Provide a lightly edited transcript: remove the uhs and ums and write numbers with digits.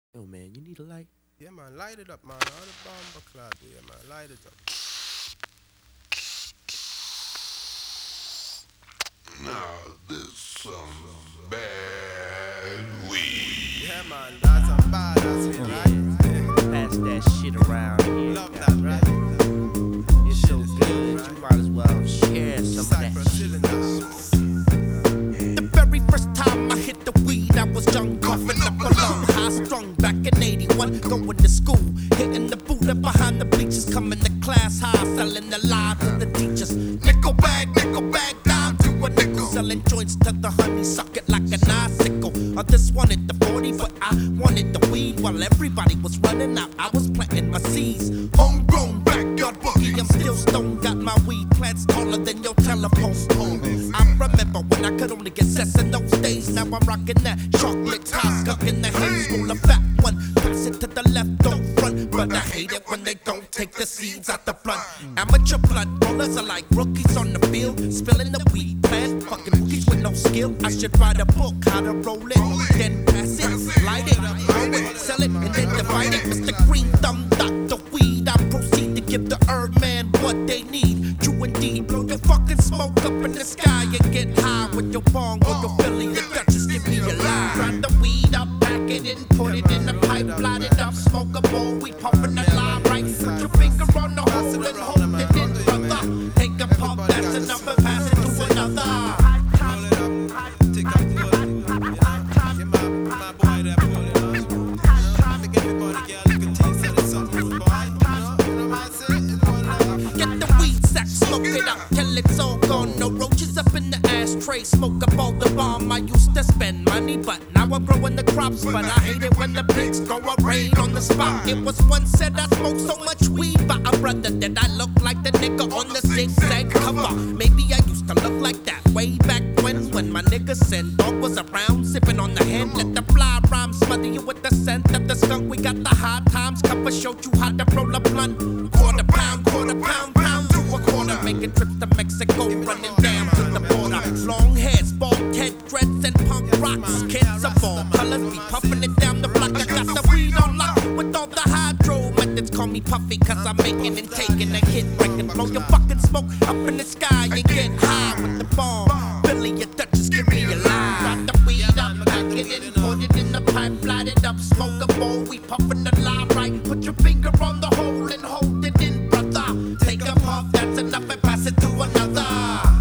Yo, man, you need a light? Yeah, man, light it up, man. All the bomber clad, yeah, man, light it up. Now this some bad weed. Yeah, man, that's a badass hit, right? Pass that shit around here. Love that, right? It's so good, you might as well share some of Cypher that chilling shit. The very first time I hit the weed, I was young, coughing up a lung, high strung back in '81, going to school, hitting the Buddha behind the bleachers, coming to class high, selling the lie to the teachers. Nickel bag, down to a nickel, selling joints to the honey, suck it like an icicle. Others wanted the 40, but I wanted the weed. While everybody was running out, I was planting my seeds. Homegrown backyard boogie, I'm still stoned, got my weed plants taller than your telephone pole. I remember when I could only get cess in those days. Now I'm rocking that chocolate tie, skunk in the haze, roll a fat one, pass it to the left, don't front. But I hate it when they don't take the seeds out the blunt. Amateur blood rollers are like rookies on the field, spilling the weed plant, fucking rookies with no skill. I should write a book how to roll it, then pass it, light it, roll it, sell it, and then divide it. Mr. Green Thumb, Dr. Weed, I proceed to give the herb man what they need. True indeed, blow your fucking smoke up in the sky and get high with your bong or your Philly, your Duchess, give me a line. Grind the weed up, pack it in, put it in the pipe, light it up, smoke a bowl, we puffin' the line right. Put your finger on the hole and hold it in, brother. Take a puff, that's enough, and pass it to another. Roll it up, take a pull. Yeah, my boy there pull it up. Make everybody get a little taste of the something, boy. You know what I say? Get the weed sack, smoke it up till it's all gone. No roaches up in the ashtray, smoke up all the bomb. I used to spend money, but now I'm growing the crops. But I hate it when the pigs go a raid on the spot. It was once said I smoked so much weed by a brother that I look like the nigga on the zigzag cover. Maybe I used to look like that way back when my nigga Sen Dog was around, sipping on the hand. Let the fly rhyme smother you with the scent of the skunk. We got the high times, cover showed you how to roll a blunt. Quarter pound, pound to a quarter. Making trips to Mexico, running down to the border. Long hairs, bald head, dreads, and punk rocks. Kids of all colors be puffing it down the block. I got the weed on lock with all the hydro methods. Call me Puffy, cause I'm making and taking a hit. Breaking, blow your fucking smoke up in the sky and get high with the bomb. Billy, your Duchess, give me a line. Got the weed up, pack it in, put it in the pipe, light it up, smoke a bowl. We puffin' the lie right. Put your finger on the hole and hold it in, brother. Take a puff, that's enough, and pass it to another.